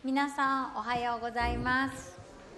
皆さんおはようございます。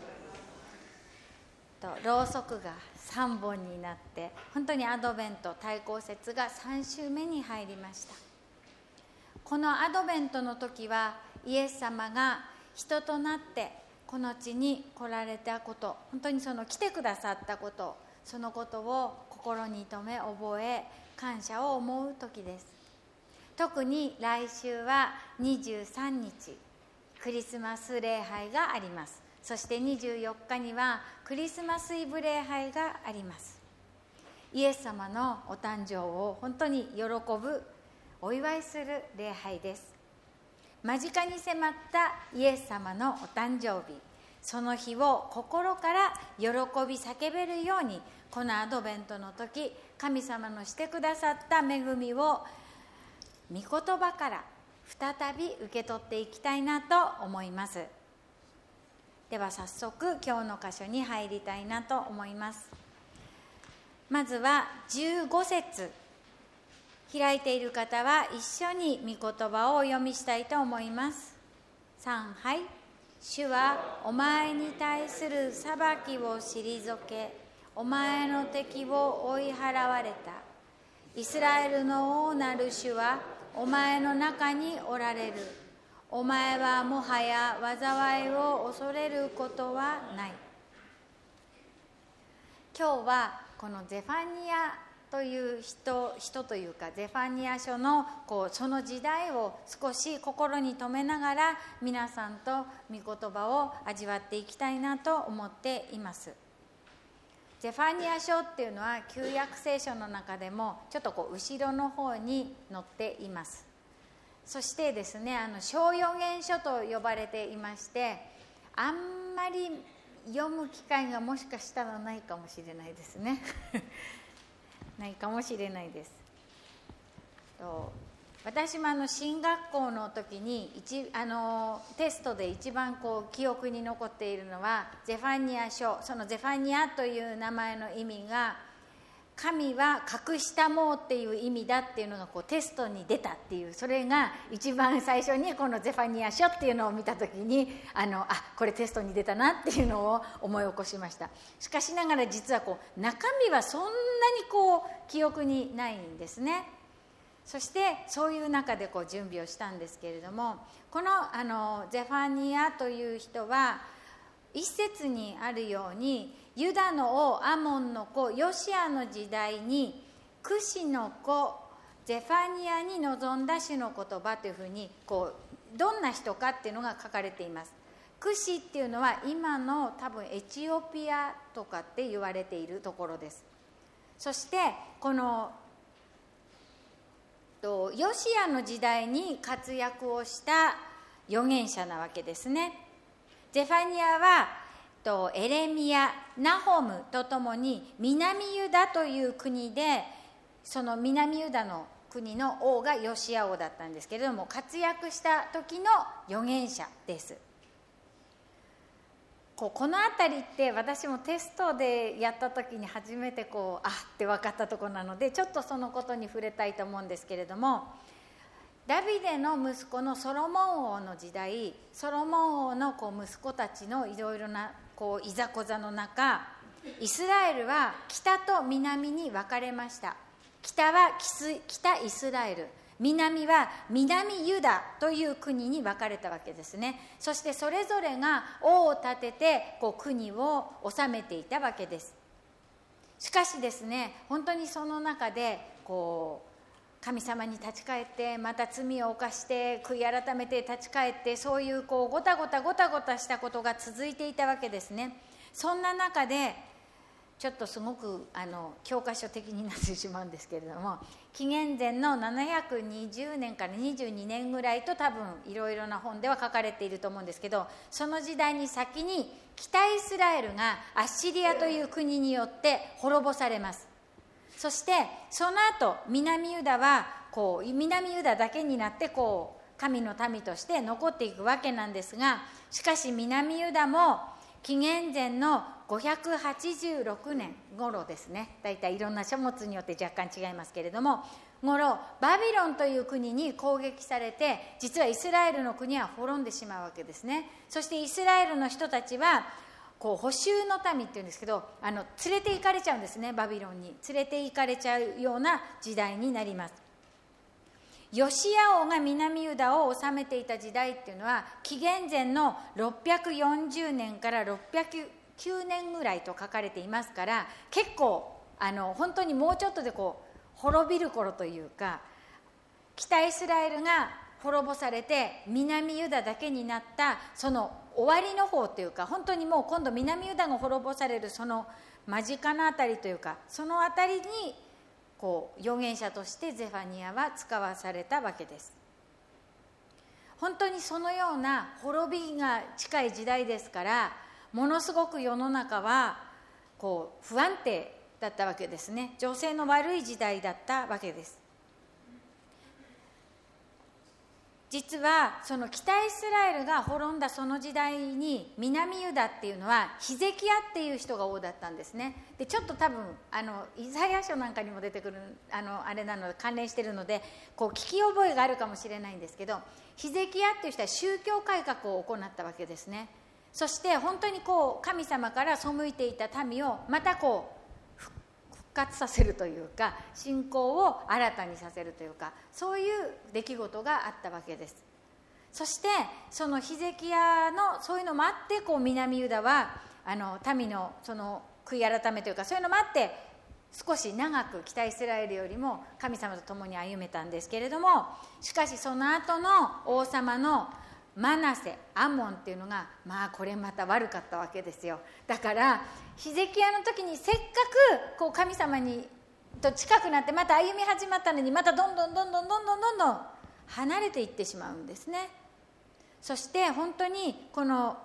ろうそくが3本になって、本当にアドベント対抗節が3週目に入りました。このアドベントの時はイエス様が人となってこの地に来られたこと、本当にその来てくださったこと、そのことを心に留め覚え感謝を思う時です。特に来週は23日クリスマス礼拝があります。そして24日にはクリスマスイブ礼拝があります。イエス様のお誕生を本当に喜ぶ、お祝いする礼拝です。間近に迫ったイエス様のお誕生日、その日を心から喜び叫べるように、このアドベントの時、神様のしてくださった恵みを御言葉から再び受け取っていきたいなと思います。では早速今日の箇所に入りたいなと思います。まずは15節、開いている方は一緒に御言葉をお読みしたいと思います。3、はい。主はお前に対する裁きを退け、お前の敵を追い払われた。イスラエルの王なる主はお前の中におられる。お前はもはや災いを恐れることはない。今日はこのゼファニアという人というか、ゼファニア書のその時代を少し心に留めながら皆さんと御言葉を味わっていきたいなと思っています。ゼファニア書っていうのは旧約聖書の中でもちょっと後ろの方に載っています。そしてですね、小預言書と呼ばれていまして、あんまり読む機会がもしかしたらないかもしれないですねないかもしれないです。私も進学校の時にテストで一番記憶に残っているのはゼファニア書。そのゼファニアという名前の意味が、神は隠したもうっていう意味だっていうのがテストに出たっていう、それが一番最初にこのゼファニア書っていうのを見た時にこれテストに出たなっていうのを思い起こしました。しかしながら実は中身はそんなに記憶にないんですね。そしてそういう中で準備をしたんですけれども、このゼファニアという人は一節にあるように、ユダの王アモンの子ヨシアの時代にクシの子ゼファニアに臨んだ主の言葉というふうにどんな人かっていうのが書かれています。クシっていうのは今の多分エチオピアとかって言われているところです。そしてこのヨシアの時代に活躍をした預言者なわけですね。ゼファニアはエレミヤ、ナホムとともに南ユダという国で、その南ユダの国の王がヨシア王だったんですけれども、活躍した時の預言者です。この辺りって私もテストでやった時に初めてって分かったところなので、ちょっとそのことに触れたいと思うんですけれども、ダビデの息子のソロモン王の時代、ソロモン王の息子たちのいろいろないざこざの中、イスラエルは北と南に分かれました。北は北イスラエル、南は南ユダという国に分かれたわけですね。そしてそれぞれが王を立てて国を治めていたわけです。しかしですね、本当にその中で神様に立ち返って、また罪を犯して悔い改めて立ち返って、そういうごたごたしたことが続いていたわけですね。そんな中でちょっとすごく教科書的になってしまうんですけれども、紀元前の720年から22年ぐらいと多分いろいろな本では書かれていると思うんですけど、その時代に先に北イスラエルがアッシリアという国によって滅ぼされます。そしてその後南ユダは南ユダだけになって神の民として残っていくわけなんですが、しかし南ユダも紀元前の586年頃ですね、だいたいいろんな書物によって若干違いますけれども、 頃バビロンという国に攻撃されて、実はイスラエルの国は滅んでしまうわけですね。そしてイスラエルの人たちはこう捕囚の民っていうんですけど、連れて行かれちゃうんですね。バビロンに連れて行かれちゃうような時代になります。ヨシア王が南ユダを治めていた時代っていうのは紀元前の640年から609年ぐらいと書かれていますから、結構本当にもうちょっとでこう滅びる頃というか、北イスラエルが滅ぼされて南ユダだけになったその終わりの方というか、本当にもう今度南ユダが滅ぼされるその間近なあたりというか、そのあたりにこう預言者としてゼファニアは使わされたわけです。本当にそのような滅びが近い時代ですから、ものすごく世の中はこう不安定だったわけですね。情勢の悪い時代だったわけです。実はその北イスラエルが滅んだその時代に南ユダっていうのはヒゼキヤっていう人が王だったんですね。でちょっと多分イザヤ書なんかにも出てくるあれなので関連しているのでこう聞き覚えがあるかもしれないんですけど、ヒゼキヤっていう人は宗教改革を行ったわけですね。そして本当にこう神様から背いていた民をまたこう復活させるというか、信仰を新たにさせるというか、そういう出来事があったわけです。そしてそのヒゼキヤのそういうのもあって、こう南ユダは民のその悔い改めというか、そういうのもあって少し長く北イスラエルよりも神様と共に歩めたんですけれども、しかしその後の王様のマナセ、アモンっていうのがこれまた悪かったわけですよ。だからヒゼキヤの時にせっかくこう神様にと近くなってまた歩み始まったのに、またどんどん離れていってしまうんですね。そして本当にこの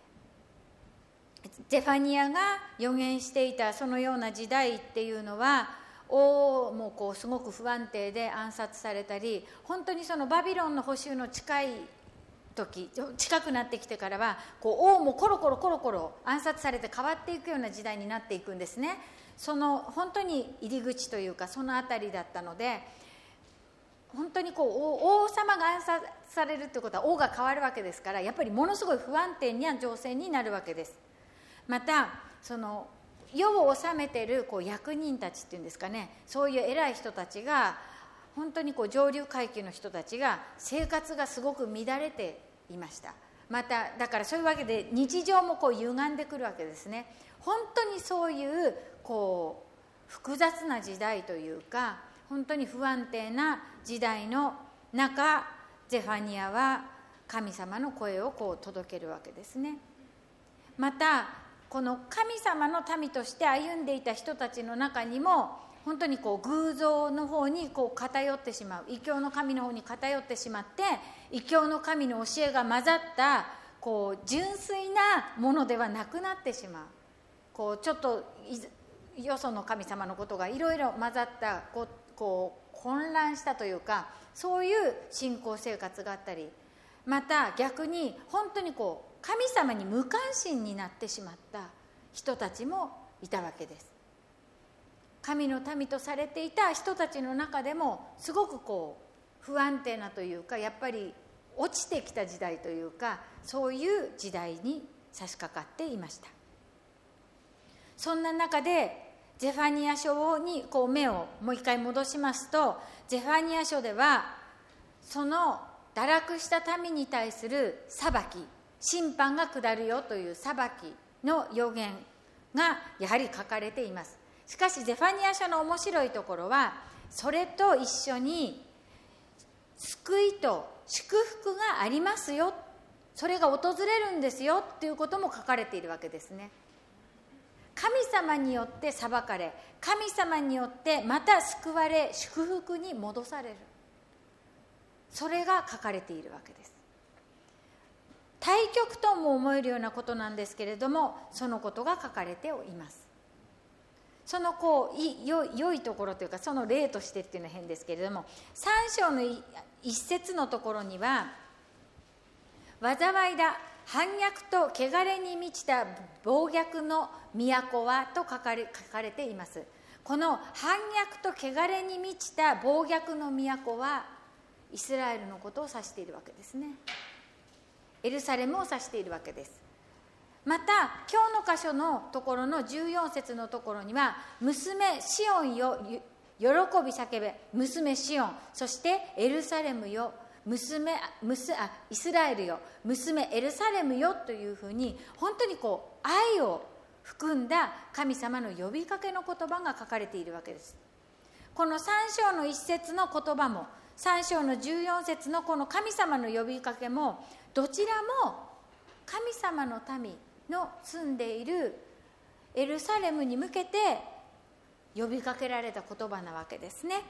ゼファニアが予言していたそのような時代っていうのは、王もこうすごく不安定で暗殺されたり、本当にそのバビロンの捕囚の近くなってきてからはこう王もコロコロ暗殺されて変わっていくような時代になっていくんですね。その本当に入り口というかそのあたりだったので、本当にこう王様が暗殺されるということは王が変わるわけですから、やっぱりものすごい不安定な情勢になるわけです。またその世を治めているこう役人たちっていうんですかね、そういう偉い人たちが本当にこう上流階級の人たちが生活がすごく乱れていました。まただからそういうわけで日常もこう歪んでくるわけですね。本当にそういうこう複雑な時代というか、本当に不安定な時代の中、ゼファニアは神様の声をこう届けるわけですね。またこの神様の民として歩んでいた人たちの中にも本当にこう偶像の方にこう偏ってしまう、異教の神の方に偏ってしまって、異教の神の教えが混ざったこう純粋なものではなくなってしまう、こうちょっとよその神様のことがいろいろ混ざったこう混乱したというか、そういう信仰生活があったり、また逆に本当にこう神様に無関心になってしまった人たちもいたわけです。神の民とされていた人たちの中でもすごくこう不安定なというか、やっぱり落ちてきた時代というか、そういう時代に差し掛かっていました。そんな中でゼファニア書にこう目をもう一回戻しますと、ゼファニア書ではその堕落した民に対する裁き、審判が下るよという裁きの予言がやはり書かれています。しかしゼファニア書の面白いところは、それと一緒に救いと祝福がありますよ、それが訪れるんですよということも書かれているわけですね。神様によって裁かれ、神様によってまた救われ、祝福に戻される、それが書かれているわけです。対極とも思えるようなことなんですけれども、そのことが書かれています。そのこう良いところというか、その例としてっていうのは変ですけれども、3章の一節のところには、災いだ、反逆と汚れに満ちた暴虐の都はと書かれています。 この反逆と汚れに満ちた暴虐の都はイスラエルのことを指しているわけですね。エルサレムを指しているわけです。また今日の箇所のところの14節のところには、娘シオンよ喜び叫べ、娘シオン、そしてエルサレムよイスラエルよ、娘エルサレムよというふうに、本当に愛を含んだ神様の呼びかけの言葉が書かれているわけです。この3章の1節の言葉も3章の14節のこの神様の呼びかけも、どちらも神様の民の住んでいるエルサレムに向けて呼びかけられた言葉なわけですね。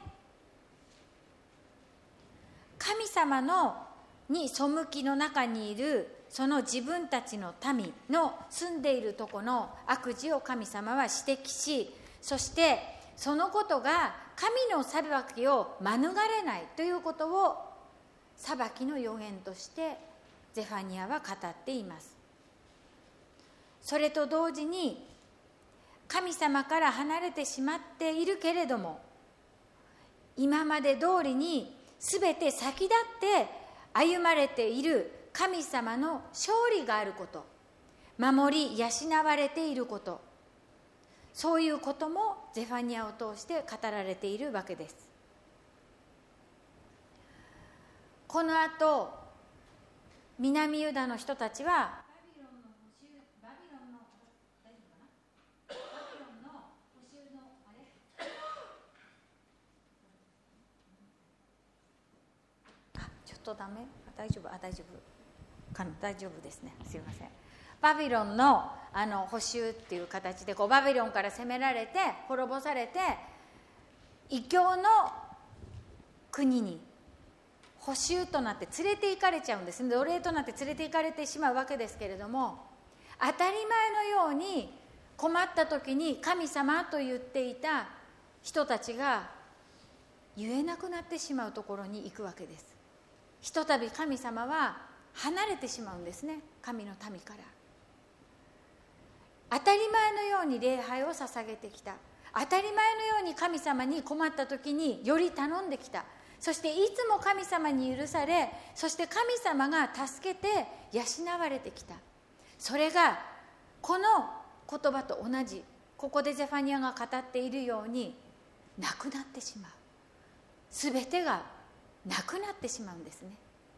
神様に背きの中にいるその自分たちの民の住んでいるところの悪事を神様は指摘し、そしてそのことが神の裁きを免れないということを裁きの予言としてゼファニアは語っています。それと同時に、神様から離れてしまっているけれども、今まで通りにすべて先立って歩まれている神様の勝利があること、守り養われていること、そういうこともゼファニアを通して語られているわけです。このあと南ユダの人たちはダメ？大丈夫ですね。すいません。バビロンの捕囚っていう形でバビロンから攻められて滅ぼされて異教の国に捕囚となって連れて行かれちゃうんですね。奴隷となって連れて行かれてしまうわけですけれども、当たり前のように困った時に神様と言っていた人たちが言えなくなってしまうところに行くわけです。ひとたび神様は離れてしまうんですね、神の民から。当たり前のように礼拝を捧げてきた、当たり前のように神様に困った時により頼んできた、そしていつも神様に許され、そして神様が助けて養われてきた。それがこの言葉と同じ、ここでゼファニアが語っているようになくなってしまう。すべてがなくなってしまうんですね。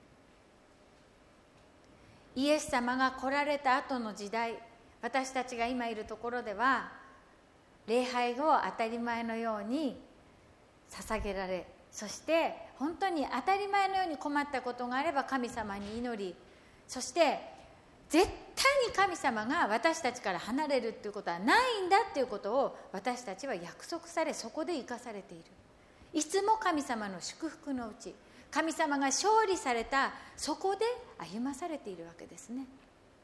イエス様が来られた後の時代、私たちが今いるところでは礼拝を当たり前のように捧げられ、そして本当に当たり前のように困ったことがあれば神様に祈り、そして絶対に神様が私たちから離れるということはないんだということを私たちは約束され、そこで生かされている。いつも神様の祝福のうち、神様が勝利されたそこで歩まされているわけですね。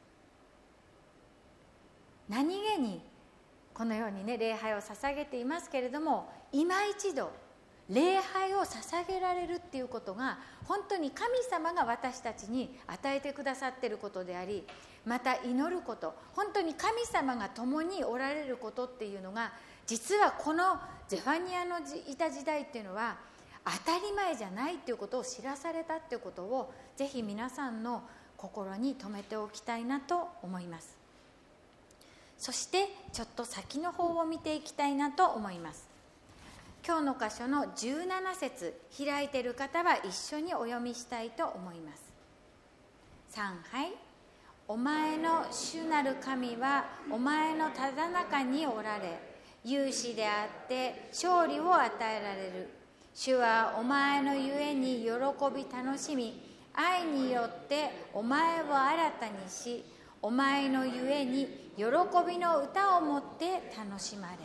何気にこのようにね、礼拝を捧げていますけれども、今一度礼拝を捧げられるっていうことが本当に神様が私たちに与えてくださっていることであり、また祈ること、本当に神様が共におられることっていうのが、実はこのゼファニアのいた時代っていうのは当たり前じゃないっていうことを知らされたっていうことを、ぜひ皆さんの心に留めておきたいなと思います。そしてちょっと先の方を見ていきたいなと思います。今日の箇所の17節、開いている方は一緒にお読みしたいと思います。3、はい。お前の主なる神はお前のただ中におられ、勇士であって勝利を与えられる。主はお前のゆえに喜び楽しみ、愛によってお前を新たにし、お前のゆえに喜びの歌をもって楽しまれる。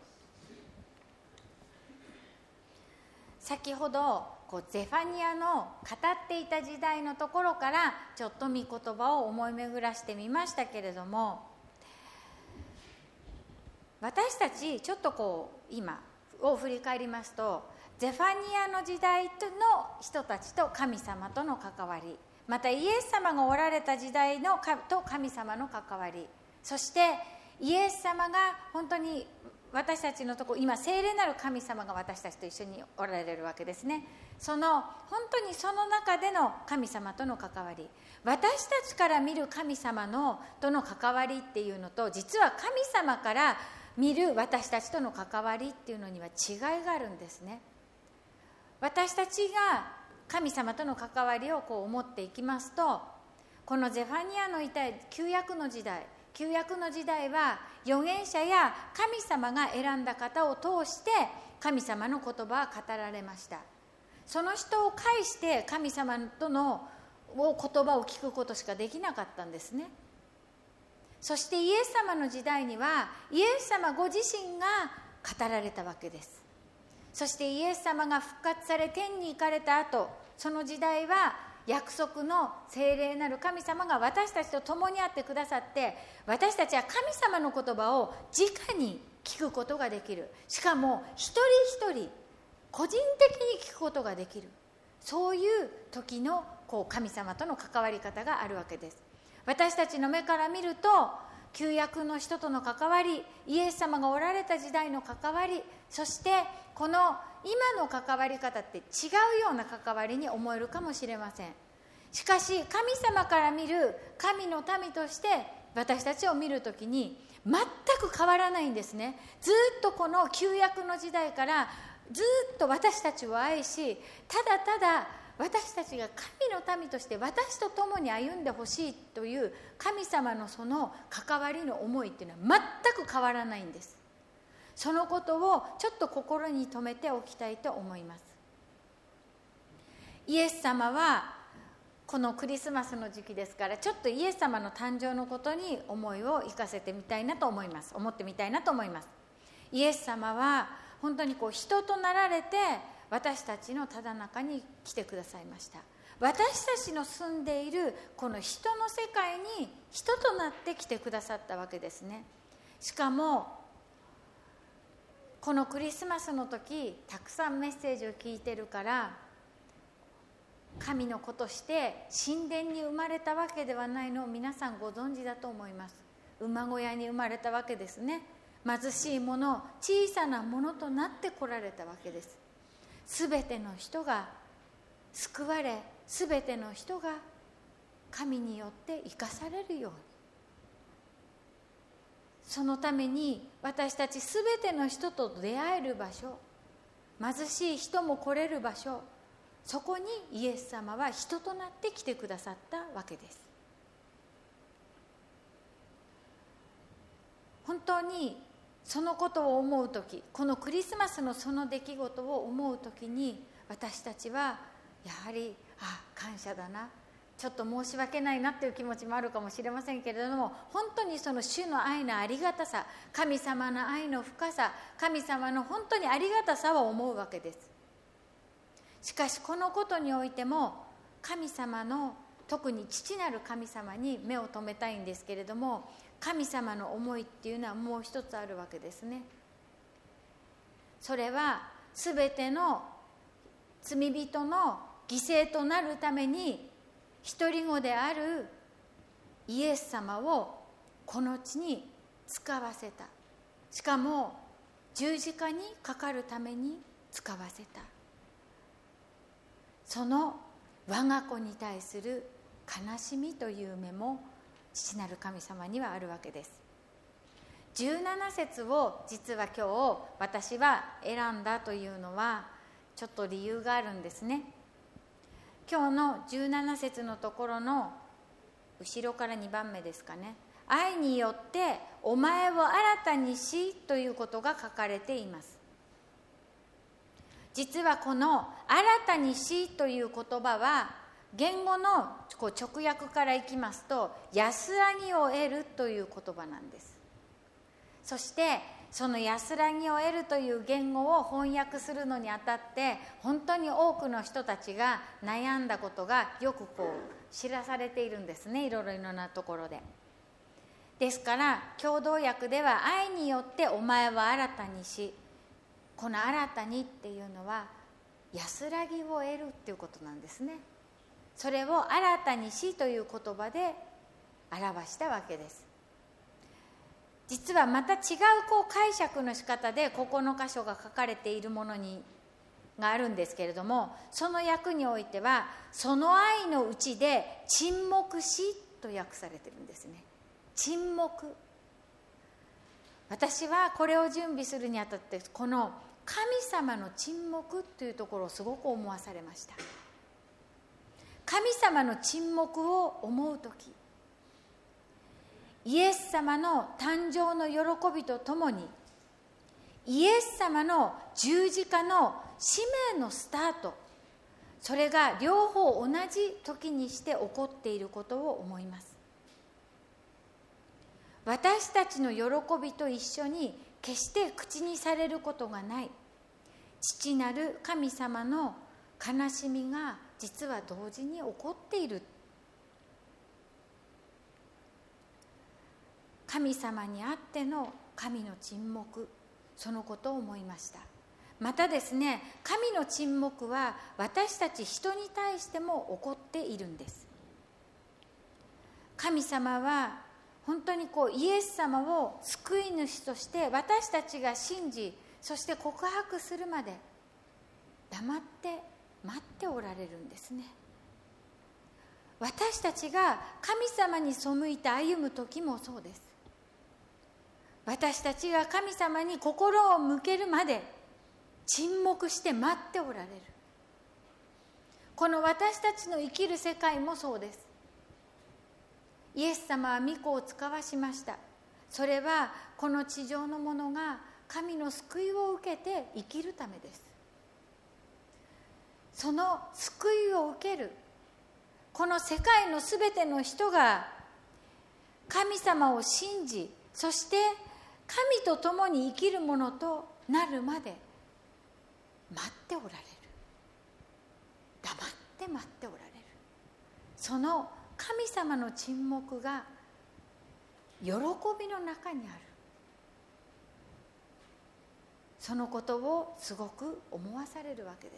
先ほどゼファニアの語っていた時代のところからちょっと御言葉を思い巡らしてみましたけれども、私たちちょっと今を振り返りますと、ゼファニアの時代の人たちと神様との関わり、またイエス様がおられた時代と神様の関わり、そしてイエス様が本当に私たちのところ、今聖霊なる神様が私たちと一緒におられるわけですね。本当にその中での神様との関わり、私たちから見る神様との関わりっていうのと、実は神様から見る私たちとの関わりっていうのには違いがあるんですね。私たちが神様との関わりを思っていきますと、このゼファニアのいた旧約の時代は預言者や神様が選んだ方を通して神様の言葉は語られました。その人を介して神様との言葉を聞くことしかできなかったんですね。そしてイエス様の時代にはイエス様ご自身が語られたわけです。そしてイエス様が復活され天に行かれた後、その時代は約束の聖霊なる神様が私たちと共にあってくださって、私たちは神様の言葉を直に聞くことができる。しかも一人一人個人的に聞くことができる。そういう時の神様との関わり方があるわけです。私たちの目から見ると旧約の人との関わり、イエス様がおられた時代の関わり、そしてこの今の関わり方って違うような関わりに思えるかもしれません。しかし神様から見る神の民として私たちを見るときに全く変わらないんですね。ずっとこの旧約の時代からずっと私たちを愛し、ただただ私たちが神の民として私と共に歩んでほしいという神様のその関わりの思いっていうのは全く変わらないんです。そのことをちょっと心に留めておきたいと思います。イエス様はこのクリスマスの時期ですから、ちょっとイエス様の誕生のことに思いを馳かせてみたいなと思います。思ってみたいなと思います。イエス様は本当に人となられて私たちのただ中に来てくださいました。私たちの住んでいるこの人の世界に人となって来てくださったわけですね。しかもこのクリスマスの時たくさんメッセージを聞いてるから、神の子として神殿に生まれたわけではないのを皆さんご存知だと思います。馬小屋に生まれたわけですね。貧しいもの、小さなものとなって来られたわけです。すべての人が救われ、すべての人が神によって生かされるように、そのために私たちすべての人と出会える場所、貧しい人も来れる場所、そこにイエス様は人となって来てくださったわけです。本当にそのことを思うとき、このクリスマスのその出来事を思うときに、私たちはやはり感謝だな、ちょっと申し訳ないなっていう気持ちもあるかもしれませんけれども、本当にその主の愛のありがたさ、神様の愛の深さ、神様の本当にありがたさを思うわけです。しかしこのことにおいても神様の、特に父なる神様に目を留めたいんですけれども、神様の思いっていうのはもう一つあるわけですね。それはすべての罪人の犠牲となるために一人子であるイエス様をこの地に使わせた。しかも十字架にかかるために使わせた。その我が子に対する悲しみという目も父なる神様にはあるわけです。17節を実は今日私は選んだというのはちょっと理由があるんですね。今日の17節のところの後ろから2番目ですかね、愛によってお前を新たにしということが書かれています。実はこの新たにしという言葉は言語の直訳からいきますと安らぎを得るという言葉なんです。そしてその安らぎを得るという言語を翻訳するのにあたって本当に多くの人たちが悩んだことがよく知らされているんですね、いろいろなところで。ですから共同訳では愛によってお前は新たにし、この新たにっていうのは安らぎを得るっていうことなんですね。それを新たにしという言葉で表したわけです。 実はまた違う解釈の仕方でここの箇所が書かれているものがあるんですけれども、その訳においてはその愛のうちで沈黙しと訳されてるんですね。沈黙。私はこれを準備するにあたってこの神様の沈黙というところをすごく思わされました。神様の沈黙を思うとき、イエス様の誕生の喜びとともにイエス様の十字架の使命のスタート、それが両方同じ時にして起こっていることを思います。私たちの喜びと一緒に決して口にされることがない父なる神様の悲しみが実は同時に起こっている。神様にあっての神の沈黙、そのことを思いました。またですね、神の沈黙は私たち人に対しても起こっているんです。神様は本当にイエス様を救い主として私たちが信じ、そして告白するまで黙って待っておられるんですね。私たちが神様に背いて歩む時もそうです。私たちが神様に心を向けるまで沈黙して待っておられる。この私たちの生きる世界もそうです。イエス様は御子を使わしました。それはこの地上のものが神の救いを受けて生きるためです。その救いを受けるこの世界のすべての人が神様を信じ、そして神と共に生きるものとなるまで待っておられる。黙って待っておられる。その神様の沈黙が喜びの中にある。そのことをすごく思わされるわけです。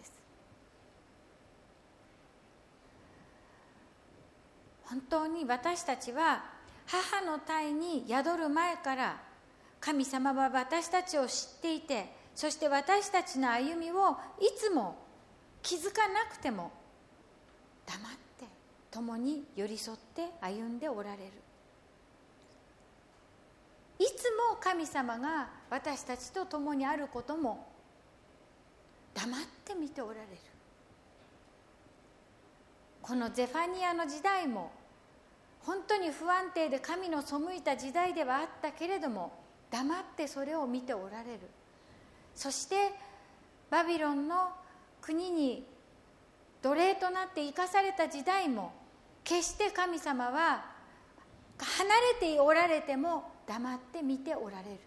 本当に私たちは母の胎に宿る前から神様は私たちを知っていて、そして私たちの歩みをいつも気づかなくても黙って共に寄り添って歩んでおられる。いつも神様が私たちと共にあることも黙って見ておられる。このゼファニアの時代も本当に不安定で神の背いた時代ではあったけれども、黙ってそれを見ておられる。そしてバビロンの国に奴隷となって生かされた時代も、決して神様は離れておられても黙って見ておられる。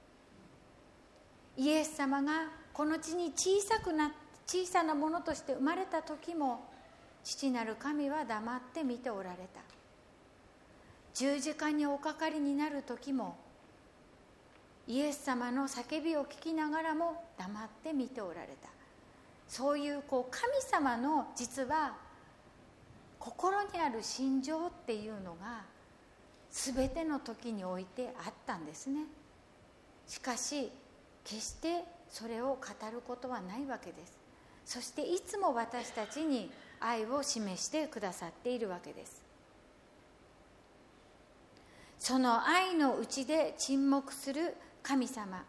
イエス様がこの地に小さなものとして生まれた時も、父なる神は黙って見ておられた。十字架におかかりになる時も、イエス様の叫びを聞きながらも黙って見ておられた。そういう神様の実は心にある心情っていうのが全ての時においてあったんですね。しかし決してそれを語ることはないわけです。そしていつも私たちに愛を示してくださっているわけです。その愛のうちで沈黙する神様。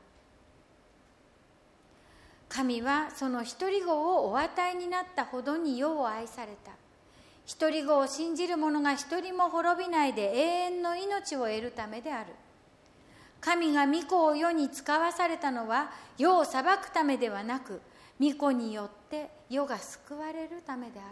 神はその一人子をお与えになったほどに世を愛された。一人子を信じる者が一人も滅びないで永遠の命を得るためである。神が御子を世に使わされたのは世を裁くためではなく、御子によって世が救われるためである。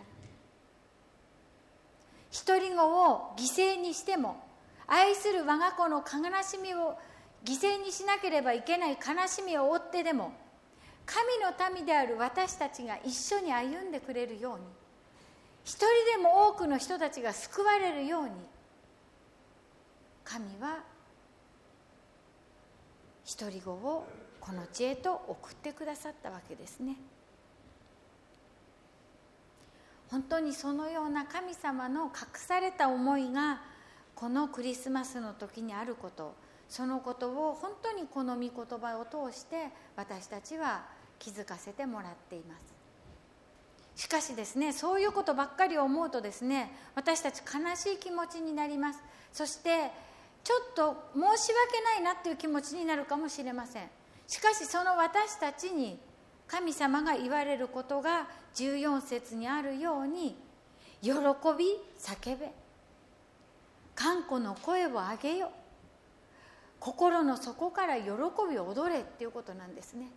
一人子を犠牲にしても、愛する我が子の悲しみを犠牲にしなければいけない悲しみを負ってでも、神の民である私たちが一緒に歩んでくれるように、一人でも多くの人たちが救われるように、神は一人子をこの地へと送ってくださったわけですね。本当にそのような神様の隠された思いがこのクリスマスの時にあること、 そのことを本当にこの御言葉を通して私たちは気づかせてもらっています。しかしですね、そういうことばっかり思うとですね、私たち悲しい気持ちになります。そしてちょっと申し訳ないなっていう気持ちになるかもしれません。しかしその私たちに神様が言われることが14節にあるように、喜び叫べ、歓呼の声を上げよ、心の底から喜び踊れっていうことなんですね。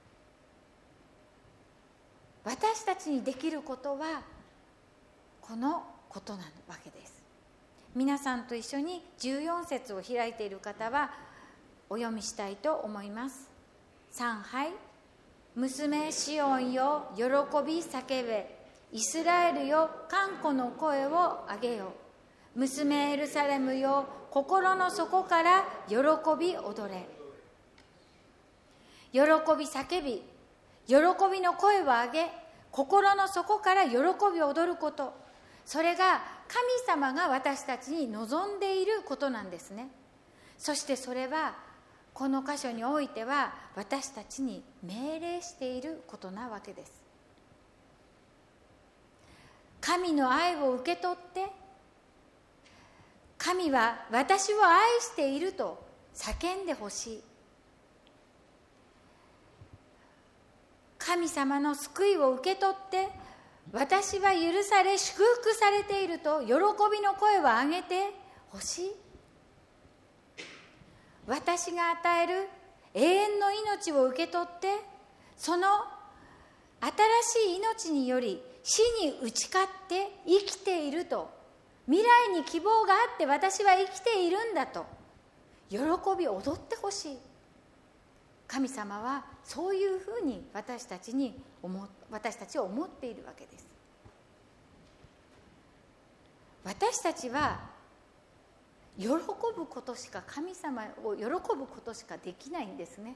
私たちにできることはこのことなわけです。皆さんと一緒に14節を開いている方はお読みしたいと思います。3杯。娘シオンよ、喜び叫べ、イスラエルよ、歓呼の声を上げよ、娘エルサレムよ、心の底から喜び踊れ。喜び叫び、喜びの声を上げ、心の底から喜び踊ること、それが神様が私たちに望んでいることなんですね。そしてそれはこの箇所においては私たちに命令していることなわけです。神の愛を受け取って、神は私を愛していると叫んでほしい。神様の救いを受け取って、私は許され祝福されていると喜びの声を上げてほしい。私が与える永遠の命を受け取って、その新しい命により死に打ち勝って生きていると、未来に希望があって私は生きているんだと喜び踊ってほしい。神様はそういうふうに私たちを思っているわけです。私たちは喜ぶことしか、神様を喜ぶことしかできないんですね。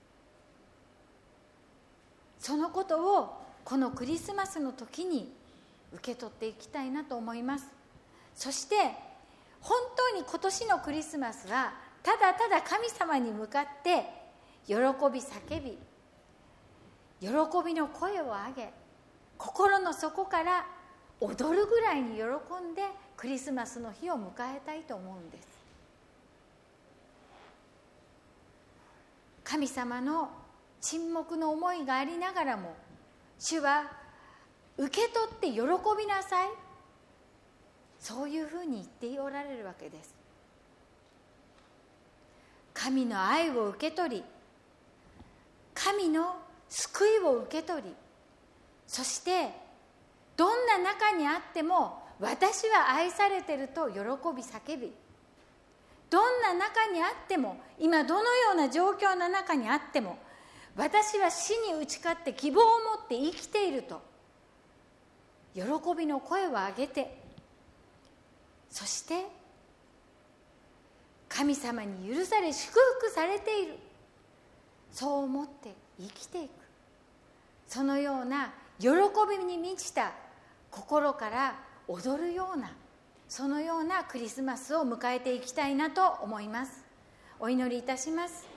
そのことをこのクリスマスの時に受け取っていきたいなと思います。そして本当に今年のクリスマスはただただ神様に向かって喜び叫び、喜びの声を上げ、心の底から踊るぐらいに喜んでクリスマスの日を迎えたいと思うんです。神様の沈黙の思いがありながらも、主は受け取って喜びなさい、そういうふうに言っておられるわけです。神の愛を受け取り、神の救いを受け取り、そしてどんな中にあっても私は愛されていると喜び叫び、どんな中にあっても、今どのような状況の中にあっても、私は死に打ち勝って希望を持って生きていると喜びの声を上げて、そして神様に許され祝福されている、そう思って生きていく、そのような喜びに満ちた心から踊るような、そのようなクリスマスを迎えていきたいなと思います。お祈りいたします。